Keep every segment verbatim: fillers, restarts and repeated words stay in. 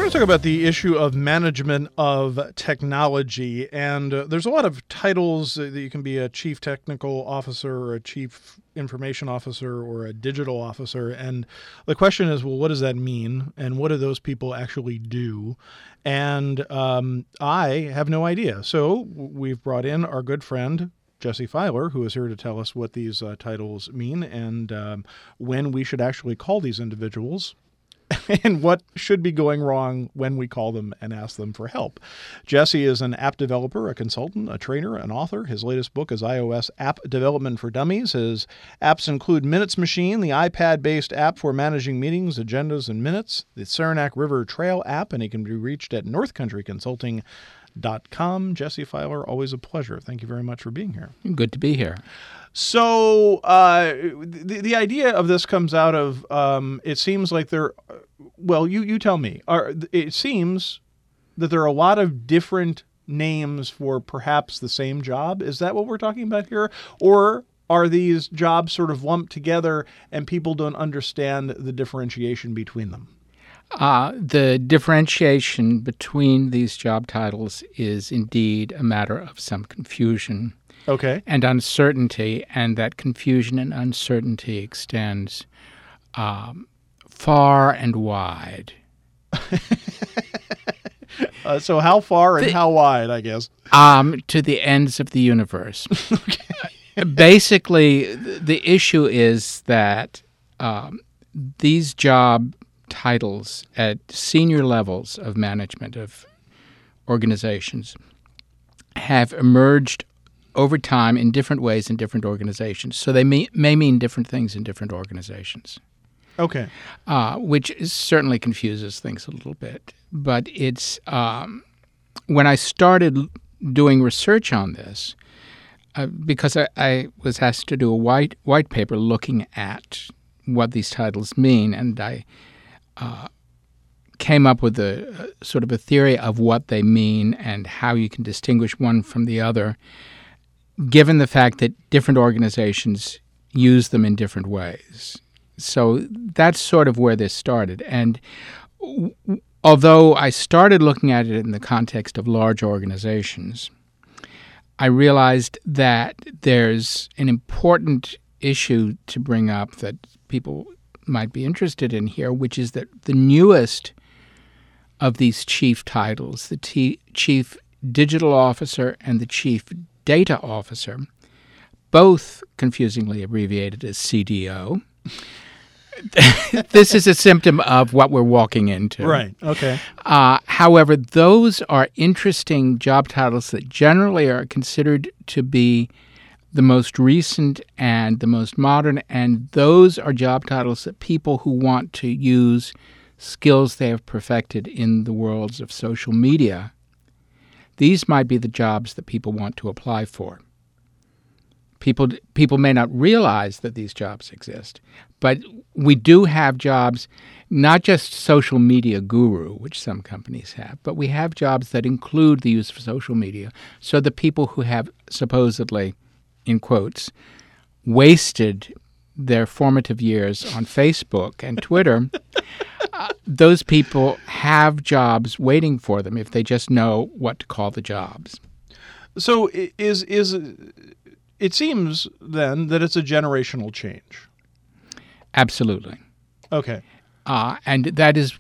want to talk about the issue of management of technology. And uh, there's a lot of titles that you can be a chief technical officer or a chief information officer or a digital officer. And the question is, well, what does that mean? And what do those people actually do? And um, I have no idea. So we've brought in our good friend, Jesse Filer, who is here to tell us what these uh, titles mean and um, when we should actually call these individuals and what should be going wrong when we call them and ask them for help. Jesse is an app developer, a consultant, a trainer, an author. His latest book is iOS App Development for Dummies. His apps include Minutes Machine, the iPad-based app for managing meetings, agendas, and minutes, the Saranac River Trail app, and he can be reached at north country consulting dot com. Jesse Filer, always a pleasure. Thank you very much for being here. Good to be here. So uh, the, the idea of this comes out of, um, it seems like there, well, you, you tell me, are, it seems that there are a lot of different names for perhaps the same job. Is that what we're talking about here? Or are these jobs sort of lumped together and people don't understand the differentiation between them? Uh, the differentiation between these job titles is indeed a matter of some confusion. Okay. And uncertainty, and that confusion and uncertainty extends um, far and wide. uh, so how far and the, how wide, I guess? Um, to the ends of the universe. Okay. Basically, the issue is that um, these job titles at senior levels of management of organizations have emerged over time in different ways in different organizations. So they may, may mean different things in different organizations. Okay. Uh, which is, certainly confuses things a little bit. But it's um, when I started doing research on this, uh, because I, I was asked to do a white white paper looking at what these titles mean, and I uh, came up with a, a sort of a theory of what they mean and how you can distinguish one from the other, given the fact that different organizations use them in different ways. So that's sort of where this started. And w- although I started looking at it in the context of large organizations, I realized that there's an important issue to bring up that people might be interested in here, which is that the newest of these chief titles, the t- chief digital officer and the chief data officer, both confusingly abbreviated as C D O. This is a symptom of what we're walking into. Right. Okay. Uh, however, those are interesting job titles that generally are considered to be the most recent and the most modern, and those are job titles that people who want to use skills they have perfected in the worlds of social media, these might be the jobs that people want to apply for. People people may not realize that these jobs exist, but we do have jobs, not just social media guru, which some companies have, but we have jobs that include the use of social media. So the people who have supposedly, in quotes, wasted their formative years on Facebook and Twitter, uh, those people have jobs waiting for them if they just know what to call the jobs. So is is it seems then that it's a generational change. Absolutely. Okay. Uh, and that is,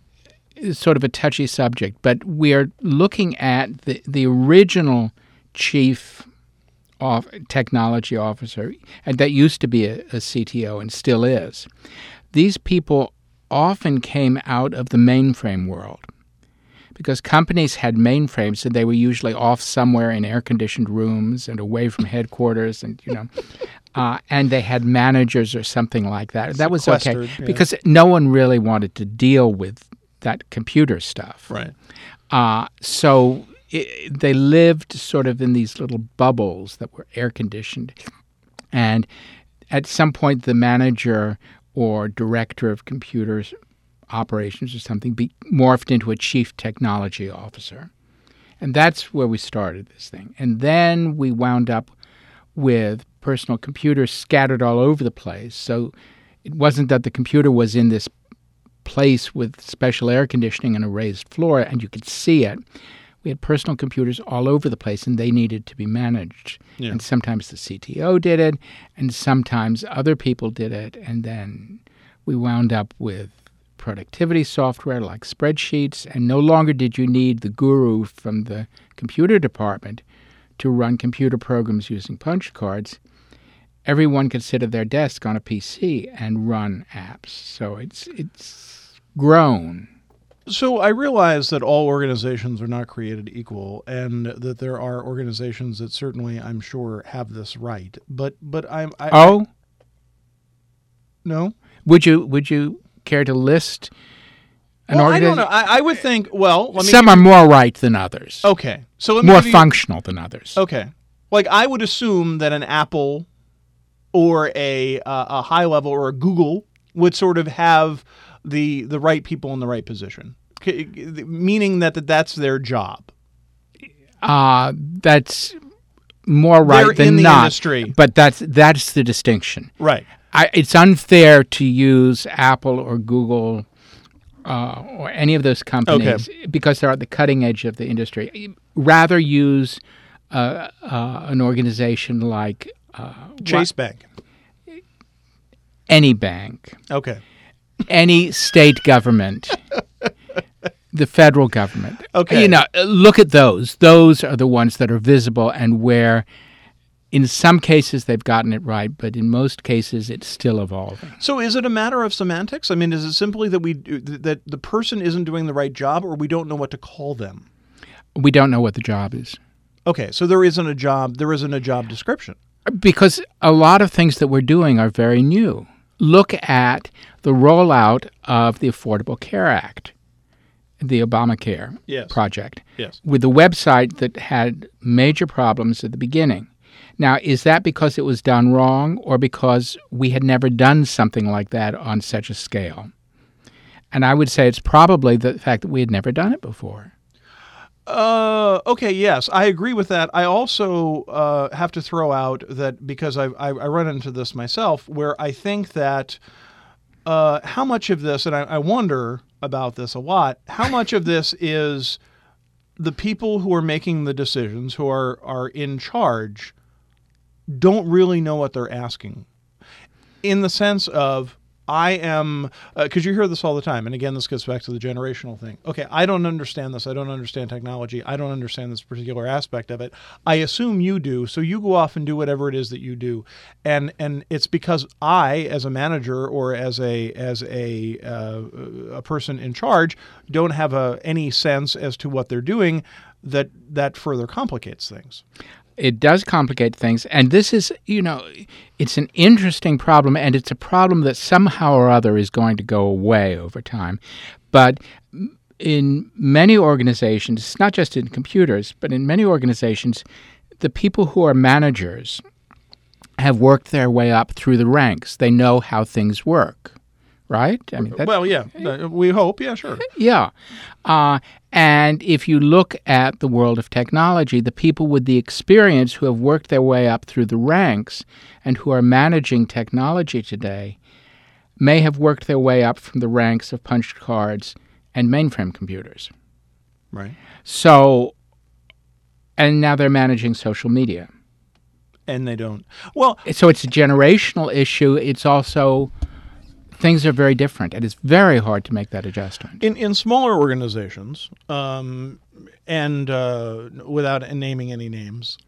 is sort of a touchy subject, but we are looking at the, the original chief of technology officer, and that used to be a, a C T O and still is. These people often came out of the mainframe world because companies had mainframes and they were usually off somewhere in air-conditioned rooms and away from headquarters, and you know, uh, and they had managers or something like that. That was okay yeah. because no one really wanted to deal with that computer stuff. Right. Uh, so it, they lived sort of in these little bubbles that were air-conditioned, and at some point the manager or director of computers operations or something be morphed into a chief technology officer. And that's where we started this thing. And then we wound up with personal computers scattered all over the place. So it wasn't that the computer was in this place with special air conditioning and a raised floor, and you could see it. We had personal computers all over the place, and they needed to be managed. Yeah. And sometimes the C T O did it, and sometimes other people did it, and then we wound up with productivity software like spreadsheets, and no longer did you need the guru from the computer department to run computer programs using punch cards. Everyone could sit at their desk on a P C and run apps. So it's it's grown. So I realize that all organizations are not created equal, and that there are organizations that certainly, I'm sure, have this right. But but I'm I, Oh, I, no. would you would you care to list an Well, I don't organization? know. I, I would think. Well, let me. Some are more right than others, Okay. So let me more give you- functional than others. Okay. Like I would assume that an Apple or a uh, a high level or a Google would sort of have the the right people in the right position, C- meaning that, that that's their job. Uh, that's more right They're than in the not. industry. But that's that's the distinction. Right. I, it's unfair to use Apple or Google uh, or any of those companies because they're at the cutting edge of the industry. Rather use uh, uh, an organization like uh, Chase Bank. any bank, Okay. any state government, the federal government. Okay. You know, look at those. Those are the ones that are visible and where, in some cases, they've gotten it right, but in most cases, it's still evolving. So is it a matter of semantics? I mean, is it simply that we that the person isn't doing the right job, or we don't know what to call them? We don't know what the job is. Okay, so there isn't a job. There isn't a job description. Because a lot of things that we're doing are very new. Look at the rollout of the Affordable Care Act, the Obamacare Yes. project, Yes. with the website that had major problems at the beginning. Now, is that because it was done wrong or because we had never done something like that on such a scale? And I would say it's probably the fact that we had never done it before. Uh, okay, yes, I agree with that. I also uh, have to throw out that because I, I, I run into this myself, where I think that uh, how much of this, and I, I wonder about this a lot, how much of this is the people who are making the decisions, who are, are in charge, don't really know what they're asking. In the sense of, I am, because uh, you hear this all the time, and again, this gets back to the generational thing. Okay, I don't understand this. I don't understand technology. I don't understand this particular aspect of it. I assume you do, so you go off and do whatever it is that you do, and and it's because I, as a manager or as a as a uh, a person in charge, don't have a, any sense as to what they're doing. That that further complicates things. It does complicate things. And this is, you know, it's an interesting problem, and it's a problem that somehow or other is going to go away over time. But in many organizations, not just in computers, but in many organizations, the people who are managers have worked their way up through the ranks. They know how things work, right? I mean, that's, Well, yeah, uh, we hope. Yeah, sure. yeah. Uh, and if you look at the world of technology, the people with the experience who have worked their way up through the ranks and who are managing technology today may have worked their way up from the ranks of punch cards and mainframe computers. Right. So, and now they're managing social media. And they don't. Well, So it's a generational issue. It's also... things are very different, and it's very hard to make that adjustment. In in smaller organizations, um, and uh, without naming any names,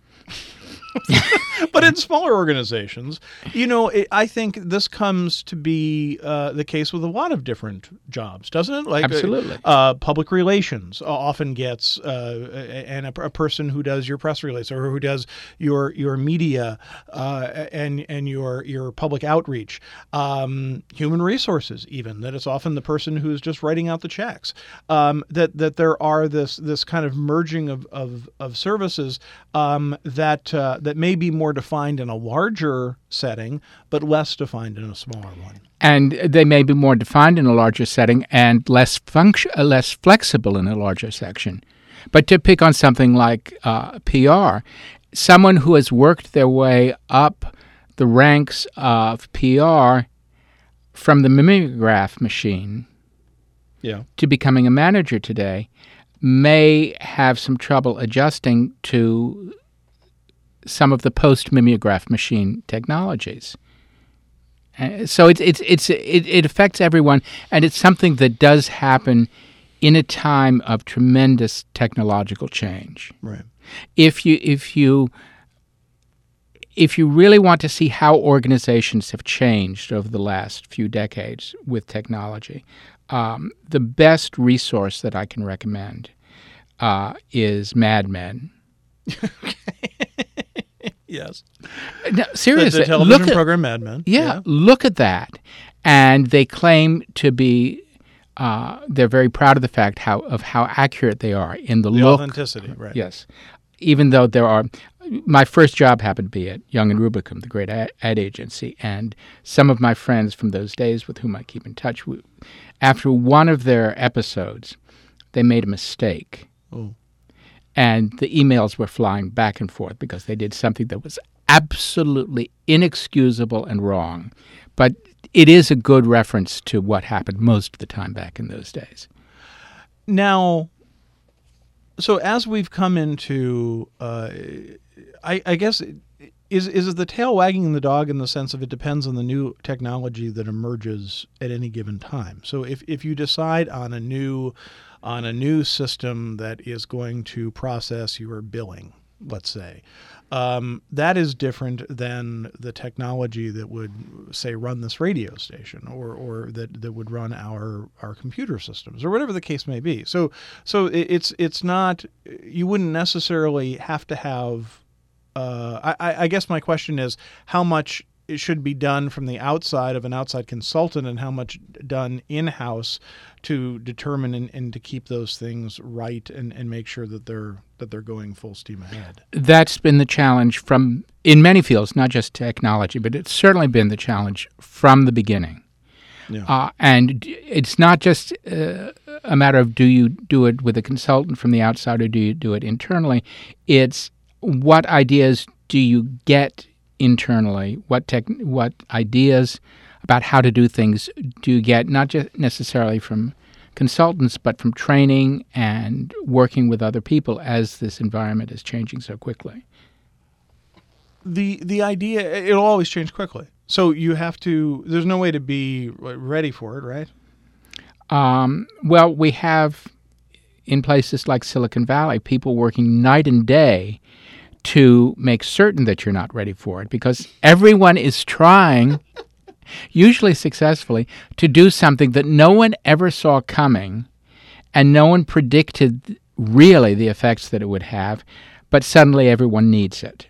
but in smaller organizations, you know, it, I think this comes to be uh, the case with a lot of different jobs, doesn't it? Like Absolutely. Uh, uh, public relations often gets, uh, and a, a person who does your press release or who does your your media uh, and and your your public outreach, um, human resources, even that it's often the person who's just writing out the checks. Um, that that there are this this kind of merging of of, of services um, that uh, that may be more defined in a larger setting, but less defined in a smaller one. And they may be more defined in a larger setting and less function, uh, less flexible in a larger section. But to pick on something like uh, P R, someone who has worked their way up the ranks of P R from the mimeograph machine Yeah. to becoming a manager today may have some trouble adjusting to some of the post-mimeograph machine technologies. Uh, so it's it's it's it, it affects everyone, and it's something that does happen in a time of tremendous technological change. Right. If you if you if you really want to see how organizations have changed over the last few decades with technology, um, the best resource that I can recommend uh, is Mad Men. Yes. No, seriously, The, the television look at, program Mad Men. Yeah, yeah, look at that. And they claim to be, uh, they're very proud of the fact how of how accurate they are in the, The look. authenticity, right. Yes. Even though there are, my first job happened to be at Young and Rubicam, the great ad, ad agency, and some of my friends from those days with whom I keep in touch, we, after one of their episodes, they made a mistake. Oh. And the emails were flying back and forth because they did something that was absolutely inexcusable and wrong. But it is a good reference to what happened most of the time back in those days. Now, so as we've come into, uh, I, I guess, is is the tail wagging the dog in the sense of it depends on the new technology that emerges at any given time. So if, if you decide on a new on a new system that is going to process your billing, let's say, um, that is different than the technology that would, say, run this radio station or, or that, that would run our our computer systems or whatever the case may be. So so it, it's it's not, you wouldn't necessarily have to have, uh, I, I guess my question is how much it should be done from the outside of an outside consultant and how much done in-house to determine and, and to keep those things right and, and make sure that they're that they're going full steam ahead. That's been the challenge from in many fields, not just technology, but it's certainly been the challenge from the beginning. Yeah. Uh, and it's not just uh, a matter of do you do it with a consultant from the outside or do you do it internally. It's what ideas do you get internally, what tech, what ideas about how to do things do you get, not just necessarily from consultants, but from training and working with other people as this environment is changing so quickly. The the idea, it'll always change quickly. So you have to, there's no way to be ready for it, right? Um, well, we have in places like Silicon Valley, people working night and day to make certain that you're not ready for it because everyone is trying, usually successfully, to do something that no one ever saw coming and no one predicted really the effects that it would have, but suddenly everyone needs it.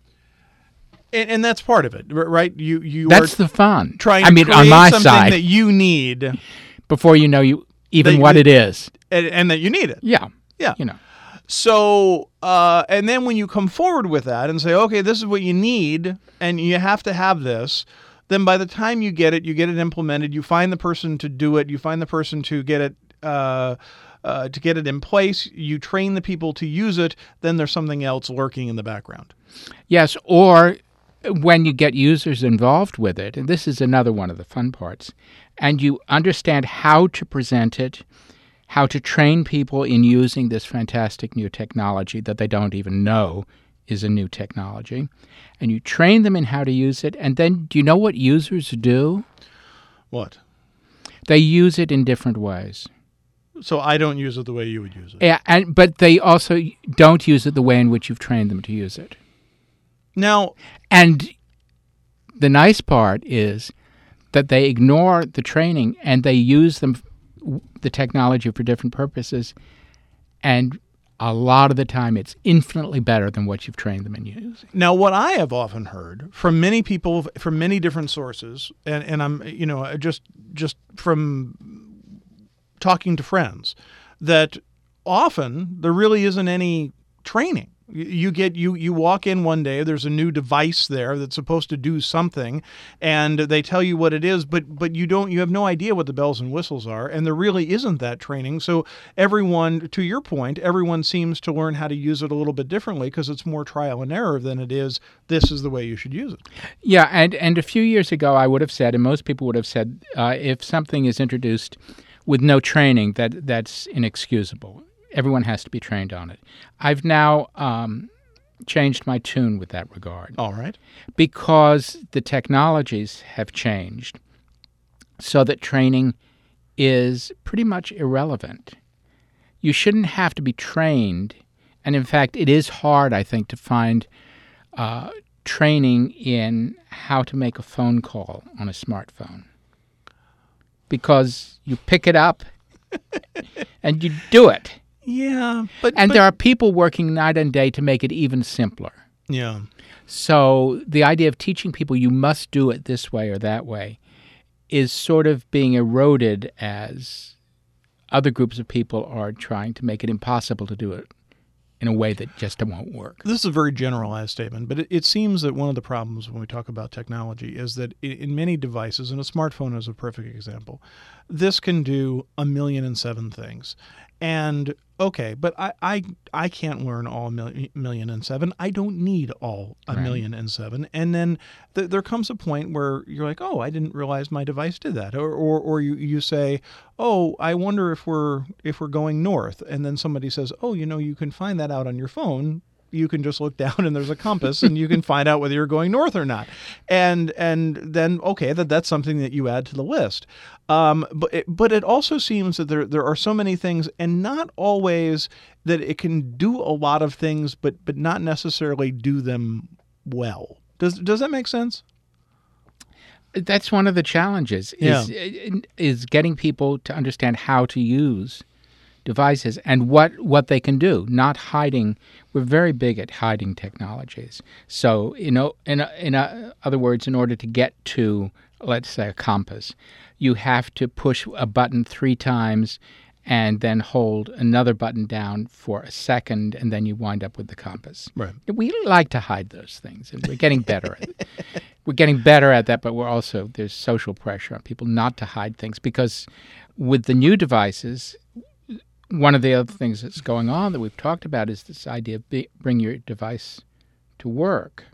And, and that's part of it, right? You you That's are the fun. trying I to mean, create on my something side, that you need before you know you even that- what it is. and, and that you need it. Yeah. Yeah. You know. So, uh, and then when you come forward with that and say, okay, this is what you need, and you have to have this, then by the time you get it, you get it implemented, you find the person to do it, you find the person to get it, uh, uh, to get it in place, you train the people to use it, then there's something else lurking in the background. Yes, or when you get users involved with it, and this is another one of the fun parts, and you understand how to present it, how to train people in using this fantastic new technology that they don't even know is a new technology, and you train them in how to use it, and then do you know what users do? What? They use it in different ways. So I don't use it the way you would use it. Yeah, and but they also don't use it the way in which you've trained them to use it. Now, And the nice part is that they ignore the training and they use them, the technology for different purposes, and a lot of the time it's infinitely better than what you've trained them in using. Now, what I have often heard from many people, from many different sources, and, and I'm, you know, just just from talking to friends, that often there really isn't any training. You you get you you walk in one day, there's a new device there that's supposed to do something, and they tell you what it is, but but you don't you have no idea what the bells and whistles are, and there really isn't that training. So everyone, to your point, everyone seems to learn how to use it a little bit differently because it's more trial and error than it is this is the way you should use it. Yeah, and, and a few years ago I would have said, and most people would have said, uh, if something is introduced with no training, that that's inexcusable. Everyone has to be trained on it. I've now um, changed my tune with that regard. All right. Because the technologies have changed so that training is pretty much irrelevant. You shouldn't have to be trained, and in fact, it is hard, I think, to find uh, training in how to make a phone call on a smartphone. Because you pick it up and you do it. Yeah, but And but, there are people working night and day to make it even simpler. yeah. So the idea of teaching people you must do it this way or that way is sort of being eroded as other groups of people are trying to make it impossible to do it in a way that just won't work. This is a very generalized statement, but it, it seems that one of the problems when we talk about technology is that in, in many devices, and a smartphone is a perfect example, this can do a million and seven things. And okay, but I, I, I can't learn all a million, million and seven. I don't need all a Right. million and seven. And then th- there comes a point where you're like, oh, I didn't realize my device did that. Or, or, or you, you say, oh, I wonder if we're if we're going north. And then somebody says, oh, you know, you can find that out on your phone. You can just look down and there's a compass and you can find out whether you're going north or not. And and then, okay, that that's something that you add to the list. Um, but it, but it also seems that there there are so many things, and not always that it can do a lot of things, but but not necessarily do them well. Does does that make sense? That's one of the challenges, is, is getting people to understand how to use devices and what, what they can do, not hiding. We're very big at hiding technologies. So, you know, in, in other words, in order to get to, let's say, a compass, you have to push a button three times and then hold another button down for a second, and then you wind up with the compass. Right. We like to hide those things, and we're getting better at it. We're getting better at that, but we're also, there's social pressure on people not to hide things, because with the new devices, one of the other things that's going on that we've talked about is this idea of be, bring your device to work,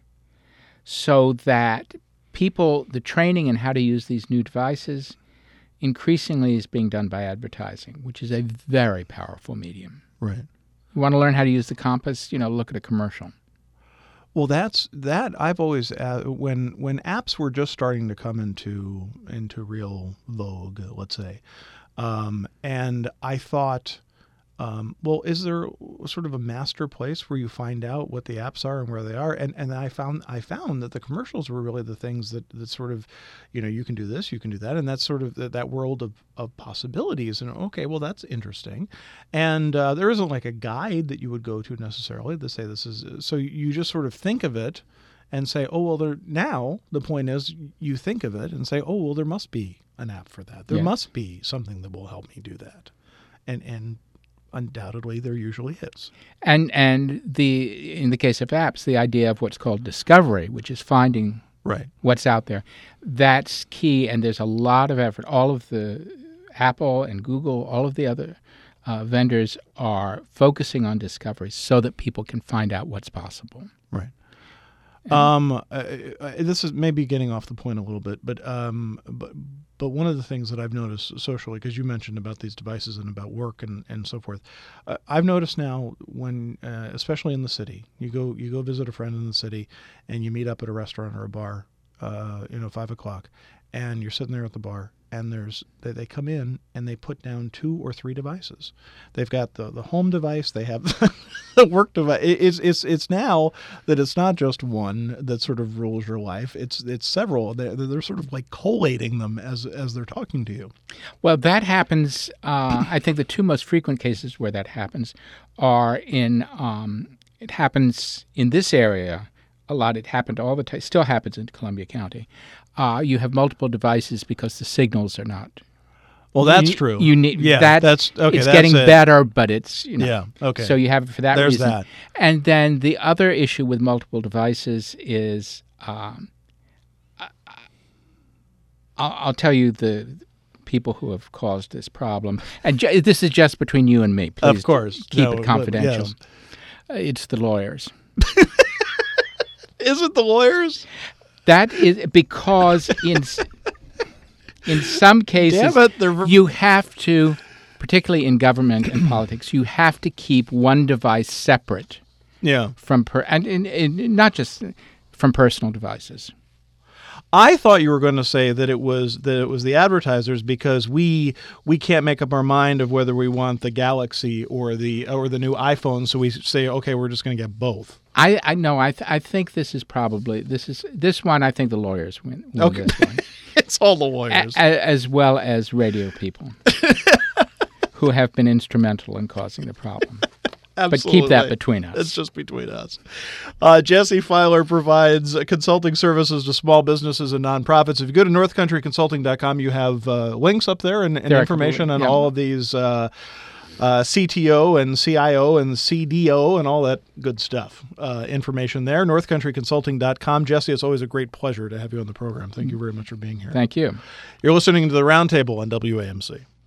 so that people, the training in how to use these new devices increasingly is being done by advertising, which is a very powerful medium. Right. You want to learn how to use the compass, you know, look at a commercial. Well, that's that. I've always uh, when when apps were just starting to come into into real vogue, let's say, um, and I thought, um, well, is there sort of a master place where you find out what the apps are and where they are? And and I found I found that the commercials were really the things that, that sort of, you know, you can do this, you can do that, and that's sort of that, that world of, of possibilities. And okay, well, that's interesting. And uh, there isn't like a guide that you would go to necessarily to say this is. So you just sort of think of it and say, oh, well, there now the point is you think of it and say, oh, well, there must be an app for that. There Yeah. must be something that will help me do that. And and undoubtedly there usually is. And and the in the case of apps, the idea of what's called discovery, which is finding Right. what's out there, that's key. And there's a lot of effort. All of the Apple and Google, all of the other uh, vendors are focusing on discovery so that people can find out what's possible. Right. Um, uh, uh, this is maybe getting off the point a little bit, but um, but but one of the things that I've noticed socially, because you mentioned about these devices and about work and, and so forth, uh, I've noticed now when, uh, especially in the city, you go you go visit a friend in the city, and you meet up at a restaurant or a bar, uh, you know, five o'clock, and you're sitting there at the bar, and there's they, they come in and they put down two or three devices. They've got the, the home device, they have the work device. It, it's it's it's now that it's not just one that sort of rules your life. It's it's several. They're, they're sort of like collating them as as they're talking to you. Well, that happens. Uh, I think the two most frequent cases where that happens are in. Um, it happens in this area a lot. It happened all the time. Still happens in Columbia County. Uh, you have multiple devices because the signals are not. Well, that's you, true. You need yeah. that. That's okay. It's that's getting it. better, but it's you know. Yeah. Okay. So you have it for that There's reason. that. And then the other issue with multiple devices is, um, I, I'll, I'll tell you the people who have caused this problem. And ju- this is just between you and me. Please Of course. keep No, it but- confidential. yes. Uh, It's the lawyers. Is it the lawyers? That is because in in some cases, Damn it, they're- you have to, particularly in government and politics, you have to keep one device separate Yeah. from per and, and, and not just from personal devices. I thought you were going to say that it was that it was the advertisers because we we can't make up our mind of whether we want the Galaxy or the or the new iPhone, so we say, okay, we're just going to get both. I, I no, I th- I think this is probably this is this one. I think the lawyers win, win Okay. this one, It's all the a, lawyers. a- as well as radio people who have been instrumental in causing the problem. But keep that Absolutely. between us. It's just between us. Uh, Jesse Filer provides uh, consulting services to small businesses and nonprofits. If you go to north country consulting dot com, you have uh, links up there and, and There are information on yeah. all of these uh, uh, C T O and C I O and C D O and all that good stuff. Uh, information there, north country consulting dot com. Jesse, it's always a great pleasure to have you on the program. Thank you very much for being here. Thank you. You're listening to the Roundtable on W A M C.